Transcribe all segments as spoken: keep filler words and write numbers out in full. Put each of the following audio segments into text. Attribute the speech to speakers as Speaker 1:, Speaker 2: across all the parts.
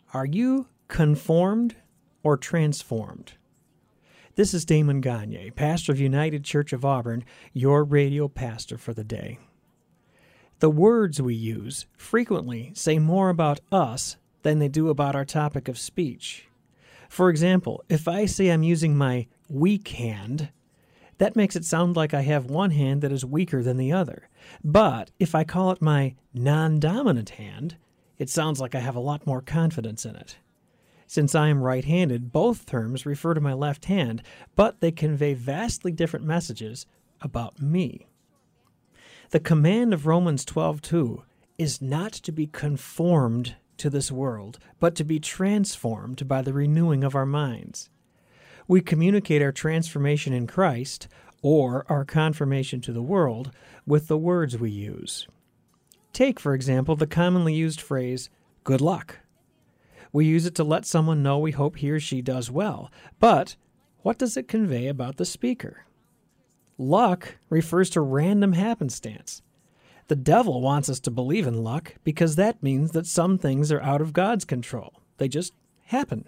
Speaker 1: Are you conformed or transformed? This is Damon Gagne, pastor of United Church of Auburn, your radio pastor for the day. The words we use frequently say more about us than they do about our topic of speech. For example, if I say I'm using my weak hand, that makes it sound like I have one hand that is weaker than the other. But if I call it my non-dominant hand, it sounds like I have a lot more confidence in it. Since I am right-handed, both terms refer to my left hand, but they convey vastly different messages about me. The command of Romans twelve two is not to be conformed to this world, but to be transformed by the renewing of our minds. We communicate our transformation in Christ, or our conformation to the world, with the words we use. Take, for example, the commonly used phrase, good luck. We use it to let someone know we hope he or she does well, but what does it convey about the speaker? Luck refers to random happenstance. The devil wants us to believe in luck because that means that some things are out of God's control. They just happen.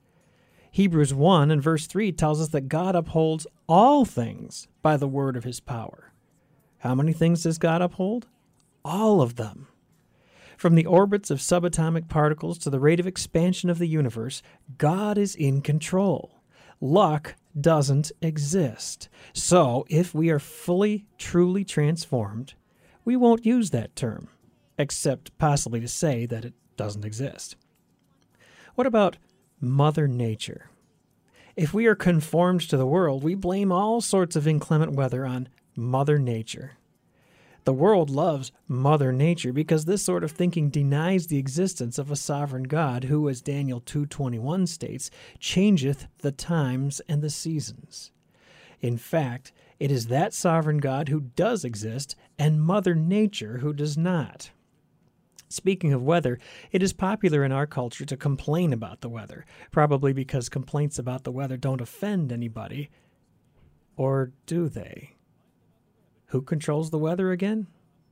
Speaker 1: Hebrews one and verse three tells us that God upholds all things by the word of his power. How many things does God uphold? All of them. From the orbits of subatomic particles to the rate of expansion of the universe, God is in control. Luck doesn't exist. So, if we are fully, truly transformed, we won't use that term, except possibly to say that it doesn't exist. What about Mother Nature? If we are conformed to the world, we blame all sorts of inclement weather on Mother Nature. The world loves Mother Nature because this sort of thinking denies the existence of a sovereign God who, as Daniel two twenty-one states, changeth the times and the seasons. In fact, it is that sovereign God who does exist and Mother Nature who does not. Speaking of weather, it is popular in our culture to complain about the weather, probably because complaints about the weather don't offend anybody. Or do they? Who controls the weather again?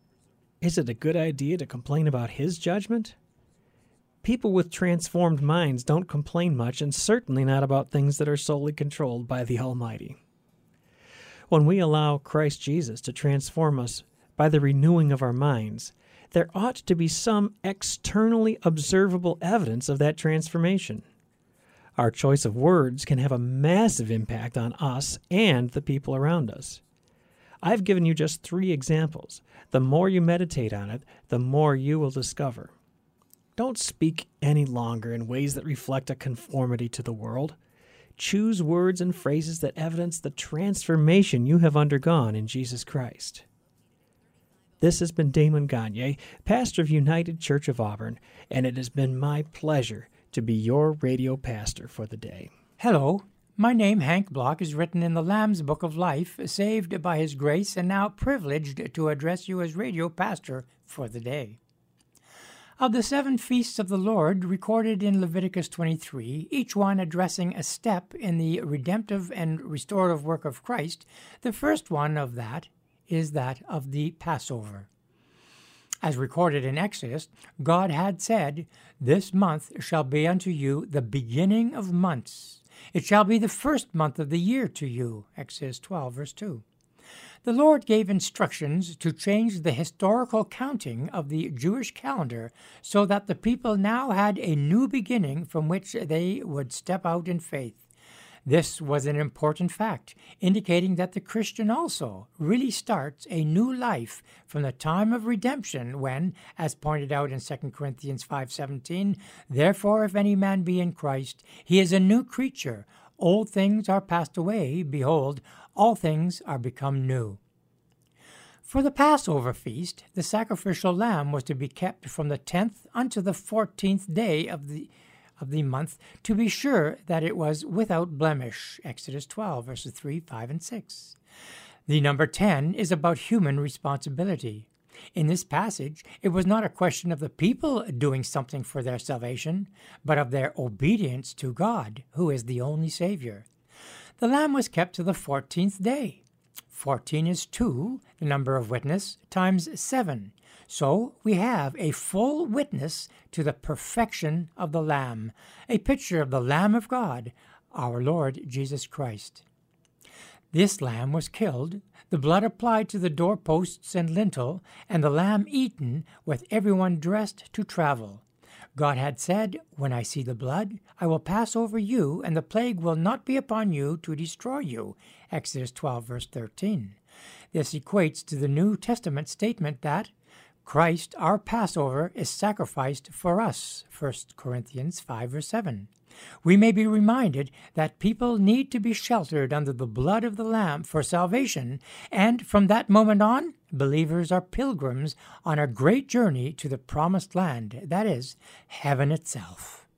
Speaker 1: Is it a good idea to complain about his judgment? People with transformed minds don't complain much, and certainly not about things that are solely controlled by the Almighty. When we allow Christ Jesus to transform us by the renewing of our minds, there ought to be some externally observable evidence of that transformation. Our choice of words can have a massive impact on us and the people around us. I've given you just three examples. The more you meditate on it, the more you will discover. Don't speak any longer in ways that reflect a conformity to the world. Choose words and phrases that evidence the transformation you have undergone in Jesus Christ. This has been Damon Gagne, pastor of United Church of Auburn, and it has been my pleasure to be your radio pastor for the day.
Speaker 2: Hello. My name, Hank Block, is written in the Lamb's Book of Life, saved by His grace, and now privileged to address you as radio pastor for the day. Of the seven feasts of the Lord recorded in Leviticus twenty-three, each one addressing a step in the redemptive and restorative work of Christ, the first one of that is that of the Passover. As recorded in Exodus, God had said, "This month shall be unto you the beginning of months. It shall be the first month of the year to you." Exodus twelve, verse two. The Lord gave instructions to change the historical counting of the Jewish calendar so that the people now had a new beginning from which they would step out in faith. This was an important fact, indicating that the Christian also really starts a new life from the time of redemption when, as pointed out in Second Corinthians five seventeen, "Therefore if any man be in Christ, he is a new creature. Old things are passed away. Behold, all things are become new." For the Passover feast, the sacrificial lamb was to be kept from the tenth unto the fourteenth day of the of the month, to be sure that it was without blemish. Exodus twelve, verses three, five, and six. The number ten is about human responsibility. In this passage, it was not a question of the people doing something for their salvation, but of their obedience to God, who is the only Savior. The lamb was kept to the fourteenth day. fourteen is two, the number of witness, times seven. So we have a full witness to the perfection of the Lamb, a picture of the Lamb of God, our Lord Jesus Christ. This lamb was killed, the blood applied to the doorposts and lintel, and the lamb eaten, with everyone dressed to travel. God had said, "When I see the blood, I will pass over you, and the plague will not be upon you to destroy you." Exodus twelve, verse thirteen. This equates to the New Testament statement that Christ, our Passover, is sacrificed for us. First Corinthians five, verse seven. We may be reminded that people need to be sheltered under the blood of the Lamb for salvation, and from that moment on, believers are pilgrims on a great journey to the promised land, that is, heaven itself.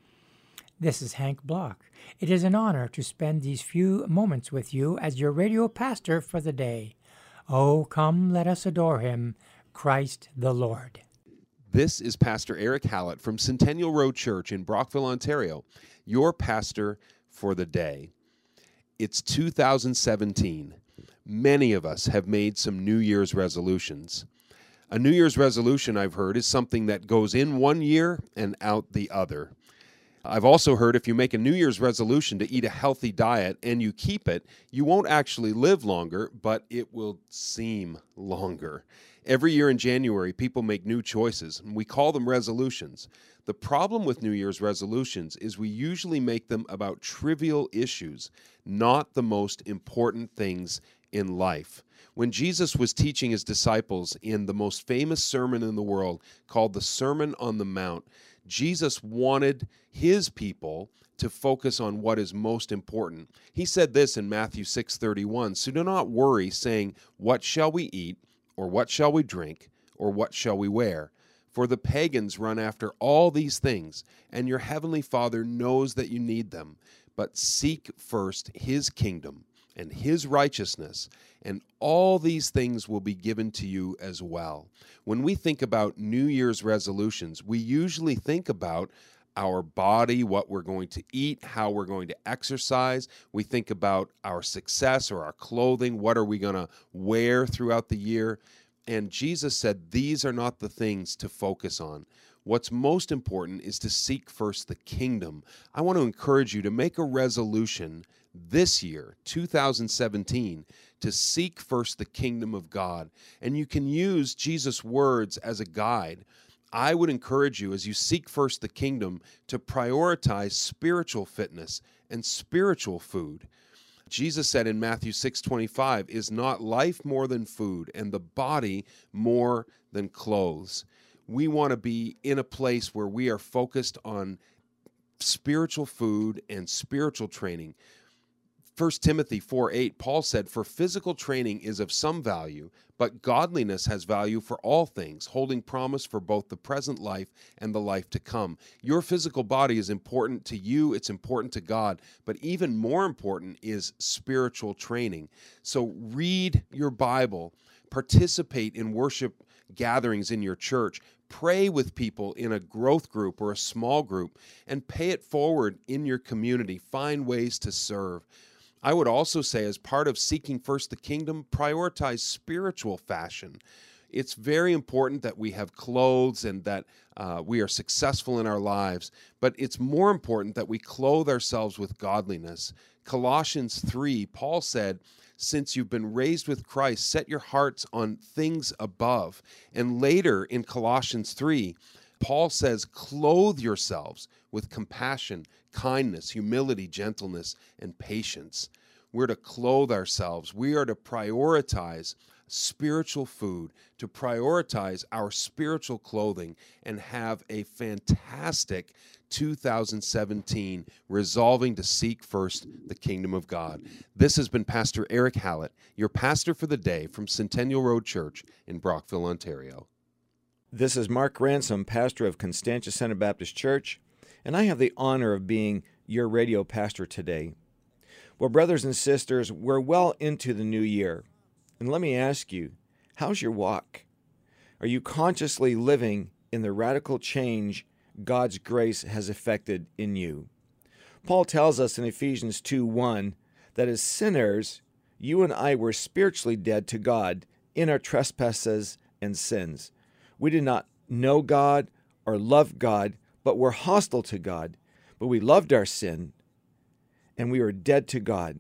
Speaker 2: This is Hank Block. It is an honor to spend these few moments with you as your radio pastor for the day. Oh, come, let us adore him, Christ the Lord.
Speaker 3: This is Pastor Eric Hallett from Centennial Road Church in Brockville, Ontario, your pastor for the day. It's two thousand seventeen. Many of us have made some New Year's resolutions. A New Year's resolution, I've heard, is something that goes in one year and out the other. I've also heard if you make a New Year's resolution to eat a healthy diet and you keep it, you won't actually live longer, but it will seem longer. Every year in January, people make new choices, and we call them resolutions. The problem with New Year's resolutions is we usually make them about trivial issues, not the most important things in life. When Jesus was teaching his disciples in the most famous sermon in the world called the Sermon on the Mount, Jesus wanted his people to focus on what is most important. He said this in Matthew six thirty-one, "So do not worry, saying, 'What shall we eat?' or 'What shall we drink?' or 'What shall we wear?' For the pagans run after all these things, and your heavenly Father knows that you need them. But seek first his kingdom and his righteousness, and all these things will be given to you as well." When we think about New Year's resolutions, we usually think about our body, what we're going to eat, how we're going to exercise. We think about our success or our clothing. What are we going to wear throughout the year? And Jesus said these are not the things to focus on. What's most important is to seek first the kingdom. I want to encourage you to make a resolution this year, two thousand seventeen, to seek first the kingdom of God. And you can use Jesus' words as a guide. I would encourage you, as you seek first the kingdom, to prioritize spiritual fitness and spiritual food. Jesus said in Matthew six twenty-five, "Is not life more than food, and the body more than clothes?" We want to be in a place where we are focused on spiritual food and spiritual training. First Timothy four eight, Paul said, "For physical training is of some value, but godliness has value for all things, holding promise for both the present life and the life to come." Your physical body is important to you, it's important to God, but even more important is spiritual training. So read your Bible, participate in worship gatherings in your church, pray with people in a growth group or a small group, and pay it forward in your community. Find ways to serve. I would also say, as part of seeking first the kingdom, prioritize spiritual fashion. It's very important that we have clothes and that uh, we are successful in our lives, but it's more important that we clothe ourselves with godliness. Colossians three, Paul said, "Since you've been raised with Christ, set your hearts on things above." And later in Colossians three, Paul says, "Clothe yourselves with compassion, kindness, humility, gentleness, and patience." We're to clothe ourselves. We are to prioritize spiritual food, to prioritize our spiritual clothing, and have a fantastic two thousand seventeen, resolving to seek first the kingdom of God. This has been Pastor Eric Hallett, your pastor for the day from Centennial Road Church in Brockville, Ontario.
Speaker 4: This is Mark Ransom, pastor of Constantia Center Baptist Church, and I have the honor of being your radio pastor today. Well, brothers and sisters, we're well into the new year, and let me ask you, how's your walk? Are you consciously living in the radical change God's grace has effected in you? Paul tells us in Ephesians two one that as sinners, you and I were spiritually dead to God in our trespasses and sins. We did not know God or love God, but were hostile to God. But we loved our sin, and we were dead to God.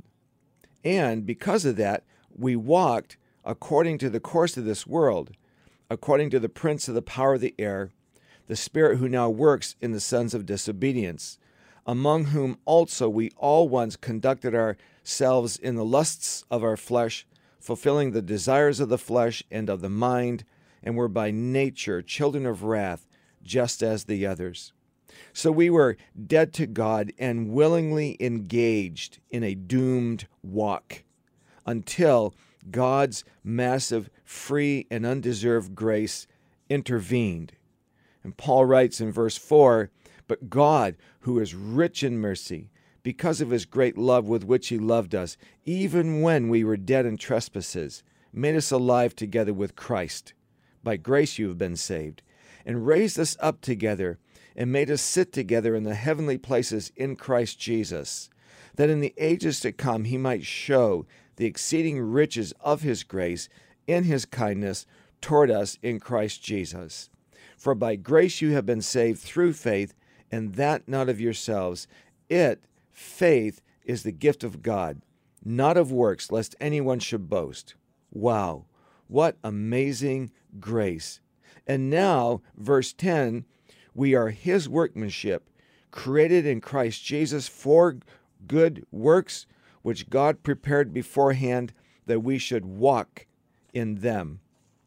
Speaker 4: And because of that, we walked according to the course of this world, according to the prince of the power of the air, the spirit who now works in the sons of disobedience, among whom also we all once conducted ourselves in the lusts of our flesh, fulfilling the desires of the flesh and of the mind, and were by nature children of wrath, just as the others. So we were dead to God and willingly engaged in a doomed walk until God's massive, free, and undeserved grace intervened. And Paul writes in verse four, "But God, who is rich in mercy, because of his great love with which he loved us, even when we were dead in trespasses, made us alive together with Christ. By grace you have been saved, and raised us up together, and made us sit together in the heavenly places in Christ Jesus, that in the ages to come he might show the exceeding riches of his grace in his kindness toward us in Christ Jesus. For by grace you have been saved through faith, and that not of yourselves. It, faith, is the gift of God, not of works, lest anyone should boast." Wow, what amazing grace. And now, verse ten, we are his workmanship, created in Christ Jesus for good works, which God prepared beforehand that we should walk in them.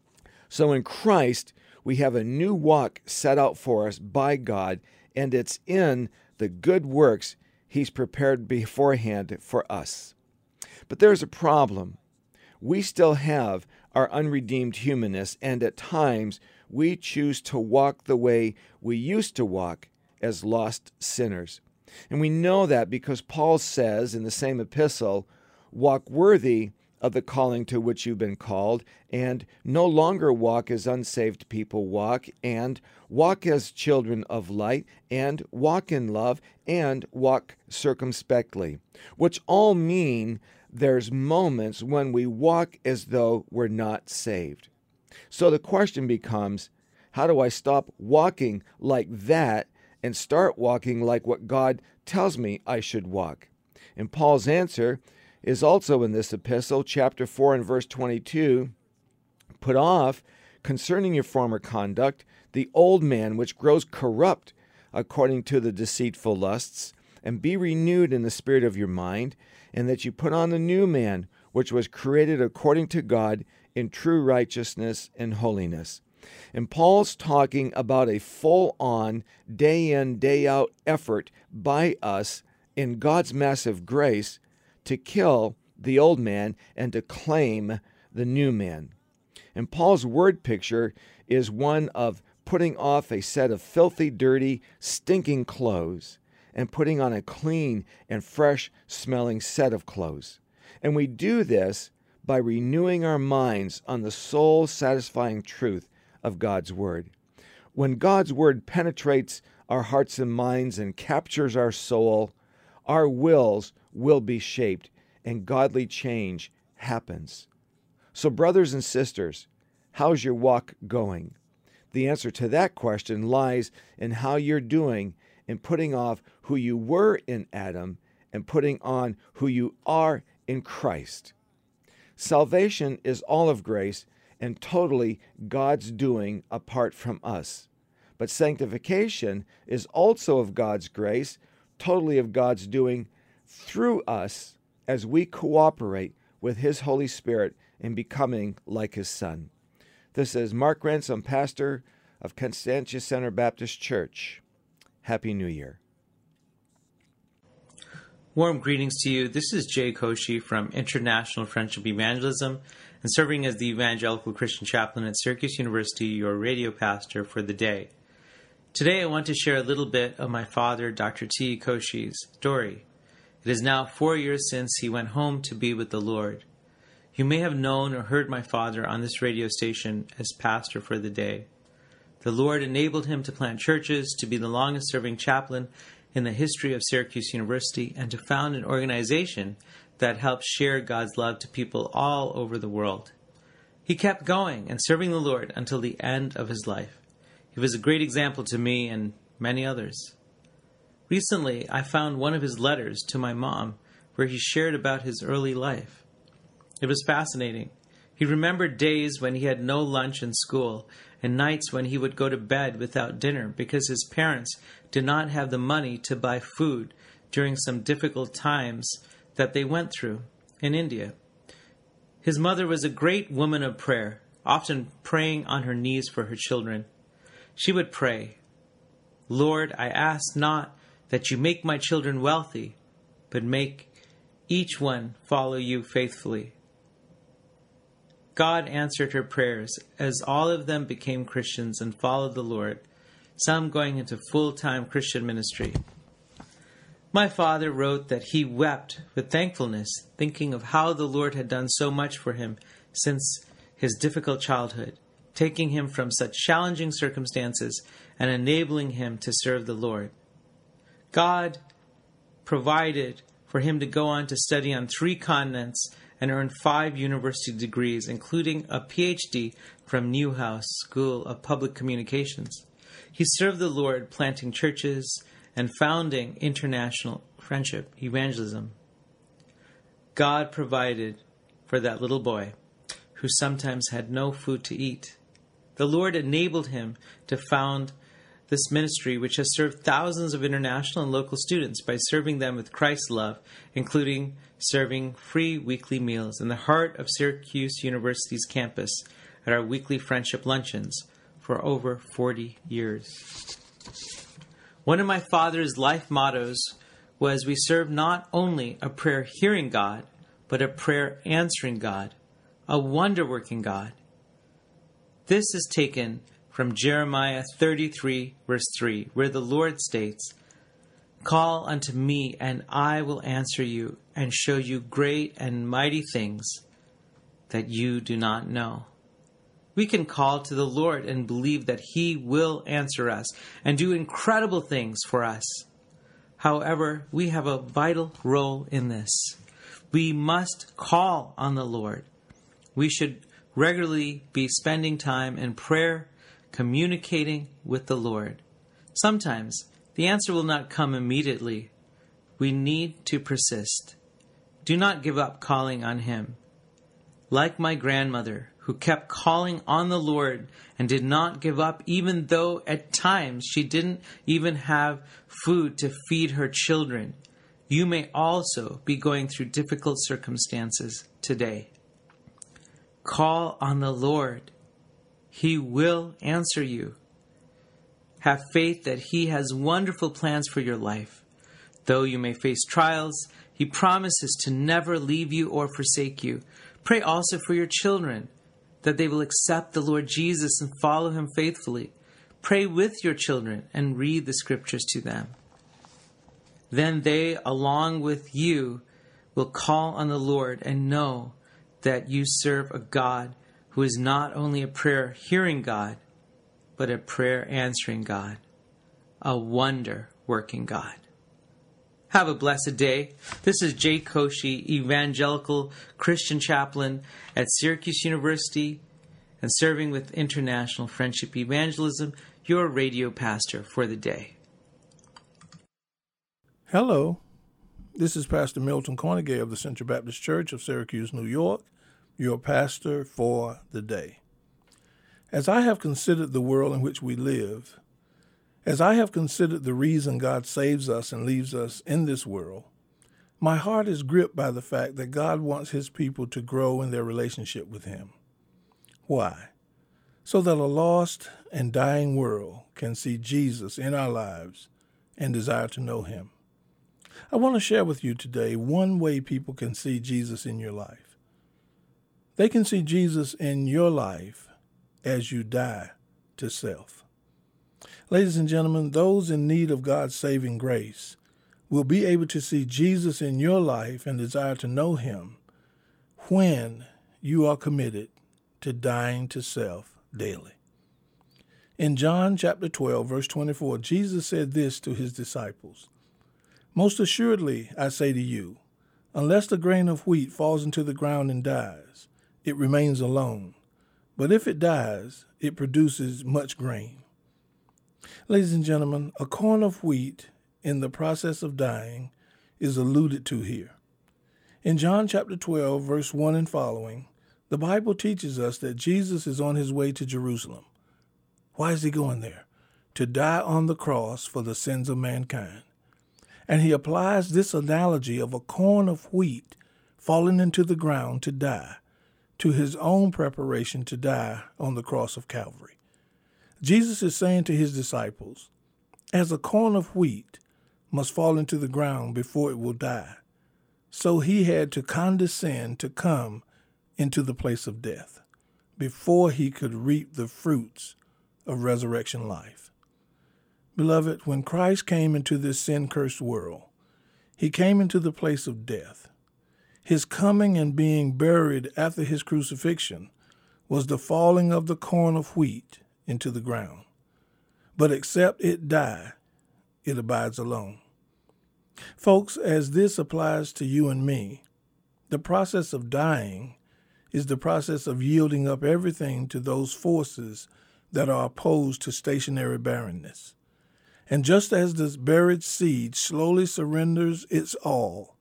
Speaker 4: So in Christ, we have a new walk set out for us by God, and it's in the good works he's prepared beforehand for us. But there's a problem. We still have our unredeemed humanness, and at times we choose to walk the way we used to walk as lost sinners. And we know that because Paul says in the same epistle, "Walk worthy of the calling to which you've been called, and no longer walk as unsaved people walk, and walk as children of light, and walk in love, and walk circumspectly," which all mean there's moments when we walk as though we're not saved. So the question becomes, how do I stop walking like that and start walking like what God tells me I should walk? And Paul's answer is also in this epistle, chapter four and verse twenty-two. "Put off, concerning your former conduct, the old man which grows corrupt according to the deceitful lusts, and be renewed in the spirit of your mind, and that you put on the new man, which was created according to God in true righteousness and holiness." And Paul's talking about a full-on, day-in, day-out effort by us in God's massive grace to kill the old man and to claim the new man. And Paul's word picture is one of putting off a set of filthy, dirty, stinking clothes and putting on a clean and fresh-smelling set of clothes. And we do this by renewing our minds on the soul-satisfying truth of God's Word. When God's Word penetrates our hearts and minds and captures our soul, our wills will be shaped and godly change happens. So brothers and sisters, how's your walk going? The answer to that question lies in how you're doing in putting off who you were in Adam and putting on who you are in Christ. Salvation is all of grace and totally God's doing apart from us. But sanctification is also of God's grace, totally of God's doing through us as we cooperate with His Holy Spirit in becoming like His Son. This is Mark Ransom, pastor of Constantia Center Baptist Church. Happy New Year.
Speaker 5: Warm greetings to you. This is Jay Koshi from International Friendship Evangelism and serving as the Evangelical Christian Chaplain at Syracuse University, your radio pastor for the day. Today I want to share a little bit of my father, Doctor T. Koshi's story. It is now four years since he went home to be with the Lord. You may have known or heard my father on this radio station as pastor for the day. The Lord enabled him to plant churches, to be the longest-serving chaplain in the history of Syracuse University, and to found an organization that helped share God's love to people all over the world. He kept going and serving the Lord until the end of his life. He was a great example to me and many others. Recently, I found one of his letters to my mom where he shared about his early life. It was fascinating. He remembered days when he had no lunch in school and nights when he would go to bed without dinner because his parents did not have the money to buy food during some difficult times that they went through in India. His mother was a great woman of prayer, often praying on her knees for her children. She would pray, "Lord, I ask not that you make my children wealthy, but make each one follow you faithfully." God answered her prayers as all of them became Christians and followed the Lord, some going into full-time Christian ministry. My father wrote that he wept with thankfulness, thinking of how the Lord had done so much for him since his difficult childhood, taking him from such challenging circumstances and enabling him to serve the Lord. God provided for him to go on to study on three continents and earn five university degrees, including a P H D from Newhouse School of Public Communications. He served the Lord planting churches and founding International Friendship Evangelism. God provided for that little boy who sometimes had no food to eat. The Lord enabled him to found this ministry, which has served thousands of international and local students by serving them with Christ's love, including serving free weekly meals in the heart of Syracuse University's campus at our weekly friendship luncheons for over forty years. One of my father's life mottos was, we serve not only a prayer-hearing God, but a prayer-answering God, a wonder-working God. This is taken from Jeremiah thirty-three, verse three, where the Lord states, "Call unto me, and I will answer you, and show you great and mighty things that you do not know." We can call to the Lord and believe that He will answer us and do incredible things for us. However, we have a vital role in this. We must call on the Lord. We should regularly be spending time in prayer, communicating with the Lord. Sometimes the answer will not come immediately. We need to persist. Do not give up calling on Him. Like my grandmother, who kept calling on the Lord and did not give up, even though at times she didn't even have food to feed her children, you may also be going through difficult circumstances today. Call on the Lord. He will answer you. Have faith that He has wonderful plans for your life. Though you may face trials, He promises to never leave you or forsake you. Pray also for your children, that they will accept the Lord Jesus and follow Him faithfully. Pray with your children and read the Scriptures to them. Then they, along with you, will call on the Lord and know that you serve a God who is not only a prayer-hearing God, but a prayer-answering God, a wonder-working God. Have a blessed day. This is Jay Koshi, Evangelical Christian Chaplain at Syracuse University and serving with International Friendship Evangelism, your radio pastor for the day.
Speaker 6: Hello, this is Pastor Milton Cornegay of the Central Baptist Church of Syracuse, New York, your pastor for the day. As I have considered the world in which we live, as I have considered the reason God saves us and leaves us in this world, my heart is gripped by the fact that God wants His people to grow in their relationship with Him. Why? So that a lost and dying world can see Jesus in our lives and desire to know Him. I want to share with you today one way people can see Jesus in your life. They can see Jesus in your life as you die to self. Ladies and gentlemen, those in need of God's saving grace will be able to see Jesus in your life and desire to know Him when you are committed to dying to self daily. In John chapter twelve, verse twenty-four, Jesus said this to His disciples, "Most assuredly, I say to you, Unless the grain of wheat falls into the ground and dies, it remains alone. But if it dies, it produces much grain. Ladies and gentlemen, a corn of wheat in the process of dying is alluded to here. In John chapter twelve, verse one and following, the Bible teaches us that Jesus is on his way to Jerusalem. Why is he going there? To die on the cross for the sins of mankind. And he applies this analogy of a corn of wheat falling into the ground to die to his own preparation to die on the cross of Calvary. Jesus is saying to his disciples, as a corn of wheat must fall into the ground before it will die, so he had to condescend to come into the place of death before he could reap the fruits of resurrection life. Beloved, when Christ came into this sin-cursed world, he came into the place of death. His coming and being buried after his crucifixion was the falling of the corn of wheat into the ground. But except it die, it abides alone. Folks, as this applies to you and me, the process of dying is the process of yielding up everything to those forces that are opposed to stationary barrenness. And just as this buried seed slowly surrenders its all,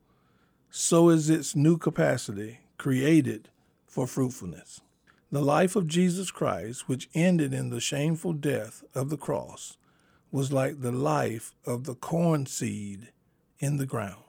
Speaker 6: so is its new capacity created for fruitfulness. The life of Jesus Christ, which ended in the shameful death of the cross, was like the life of the corn seed in the ground.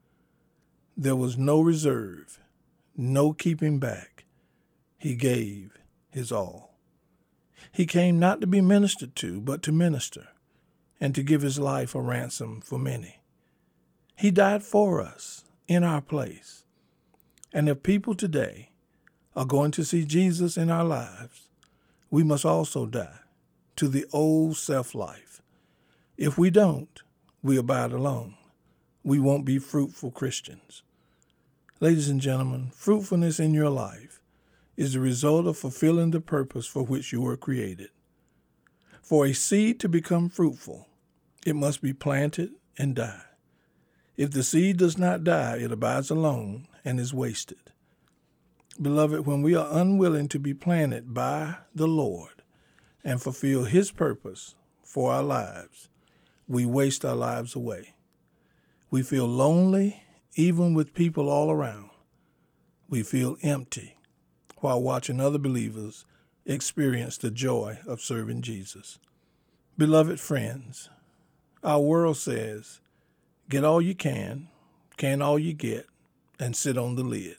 Speaker 6: There was no reserve, no keeping back. He gave his all. He came not to be ministered to, but to minister, and to give his life a ransom for many. He died for us in our place. And if people today are going to see Jesus in our lives, we must also die to the old self-life. If we don't, we abide alone. We won't be fruitful Christians. Ladies and gentlemen, fruitfulness in your life is the result of fulfilling the purpose for which you were created. For a seed to become fruitful, it must be planted and die. If the seed does not die, it abides alone and is wasted. Beloved, when we are unwilling to be planted by the Lord and fulfill his purpose for our lives, we waste our lives away. We feel lonely even with people all around. We feel empty while watching other believers experience the joy of serving Jesus. Beloved friends, our world says, get all you can, can all you get, and sit on the lid.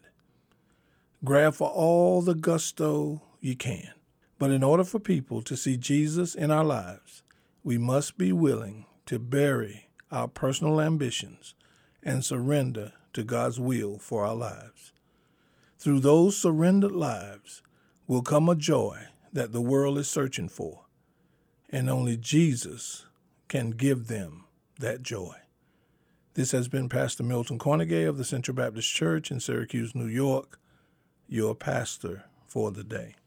Speaker 6: Grab for all the gusto you can. But in order for people to see Jesus in our lives, we must be willing to bury our personal ambitions and surrender to God's will for our lives. Through those surrendered lives will come a joy that the world is searching for, and only Jesus can give them that joy. This has been Pastor Milton Cornegay of the Central Baptist Church in Syracuse, New York, your pastor for the day.